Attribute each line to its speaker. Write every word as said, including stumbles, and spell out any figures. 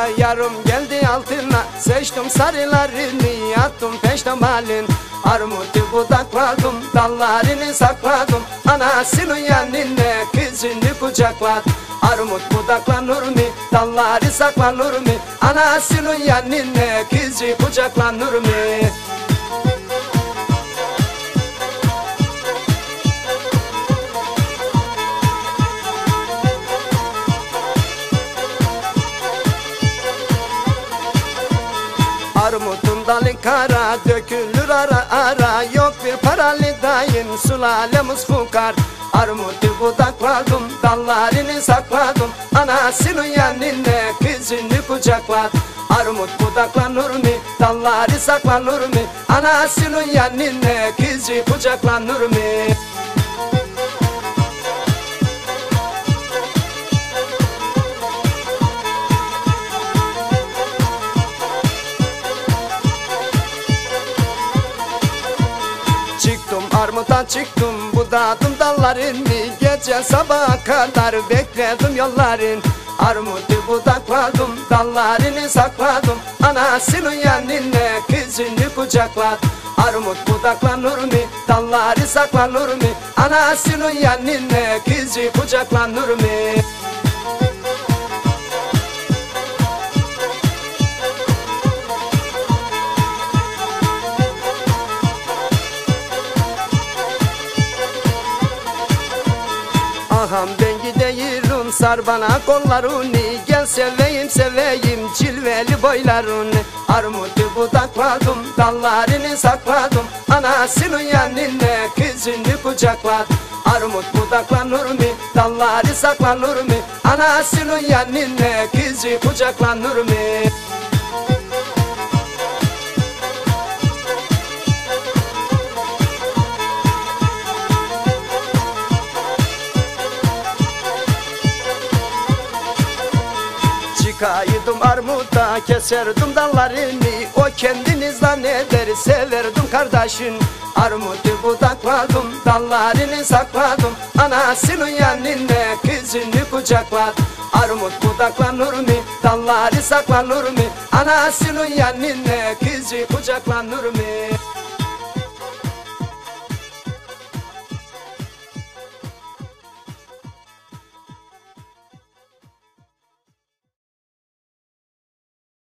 Speaker 1: yarım geldi altına. Seçtim sarılarını yattım peştemalin. Armutu budakladım, dallarını sakladım. Anasının yanına kızını kucaklat. Armut budaklanır mı, dalları saklanır mı? Anasının yanına kızı kucaklanır mı? Armutun dalı kara, dökülür ara ara. Yok bir paralı dayın, sülalemiz fukar. Armutu budakladım, dallarını sakladım. Anasının yanına kızını kucaklat. Armut budaklanır mı, dalları saklanır mı? Anasının yanına kızı kucaklanır mı? Çıktım armuta çıktım, budadım dallarını. Gece sabaha kadar bekledim yolların. Armutu budakladım, dallarını sakladım. Anasının yanına kızını kucaklat. Armut budaklanır mı, dalları saklanır mı? Anasının yanına kızı kucaklanır mı? Ağam ben gideyim, sar bana kollarını. Gel seveyim seveyim cilveli boylarını. Armutu budakladım, dallarını sakladım. Anasının yanına kızını kucaklat. Armut budaklanır mı, dalları saklanır mı? Anasının yanına kızı kucaklanır mı? Çıkaydım armuta, keserdim dallarını. O kendini zanneder, severdim kardeşin. Armutu budakladım, dallarını sakladım. Anasının yanına kızını kucaklat. Armut budaklanır mı, dalları saklanır mı? Anasının yanına kızı kucaklanır mı?